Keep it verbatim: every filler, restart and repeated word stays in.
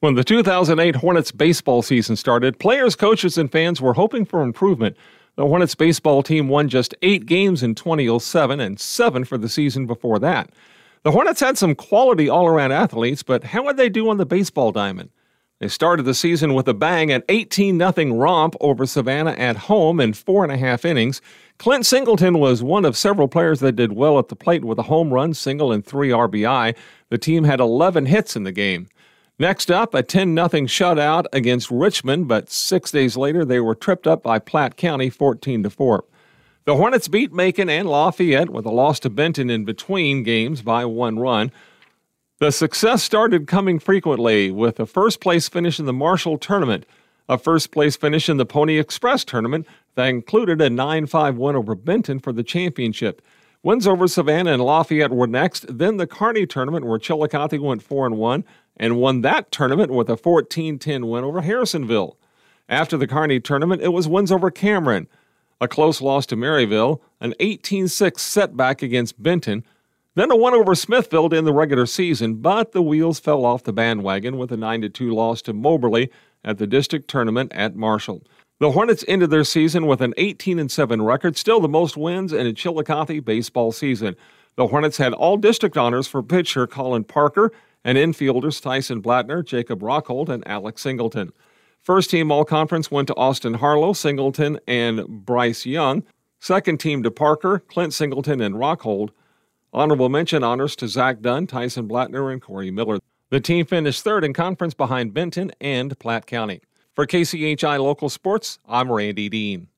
When the two thousand eight Hornets baseball season started, players, coaches, and fans were hoping for improvement. The Hornets baseball team won just eight games in twenty oh seven and seven for the season before that. The Hornets had some quality all-around athletes, but how would they do on the baseball diamond? They started the season with a bang, an eighteen nothing romp over Savannah at home in four and a half innings. Clint Singleton was one of several players that did well at the plate with a home run, single, and three R B I. The team had eleven hits in the game. Next up, a ten nothing shutout against Richmond, but six days later they were tripped up by Platte County fourteen to four. The Hornets beat Macon and Lafayette with a loss to Benton in between games by one run. The success started coming frequently with a first-place finish in the Marshall Tournament, a first-place finish in the Pony Express Tournament that included a nine five win over Benton for the championship. Wins over Savannah and Lafayette were next, then the Kearney Tournament where Chillicothe went four and one and won that tournament with a fourteen ten win over Harrisonville. After the Kearney Tournament, it was wins over Cameron, a close loss to Maryville, an eighteen six setback against Benton, then a win over Smithville in the regular season, but the wheels fell off the bandwagon with a nine to two loss to Moberly at the district tournament at Marshall. The Hornets ended their season with an eighteen and seven record, still the most wins in a Chillicothe baseball season. The Hornets had all district honors for pitcher Colin Parker and infielders Tyson Blattner, Jacob Rockhold, and Alex Singleton. First team all-conference went to Austin Harlow, Singleton, and Bryce Young. Second team to Parker, Clint Singleton, and Rockhold. Honorable mention honors to Zach Dunn, Tyson Blattner, and Corey Miller. The team finished third in conference behind Benton and Platte County. For K C H I Local Sports, I'm Randy Dean.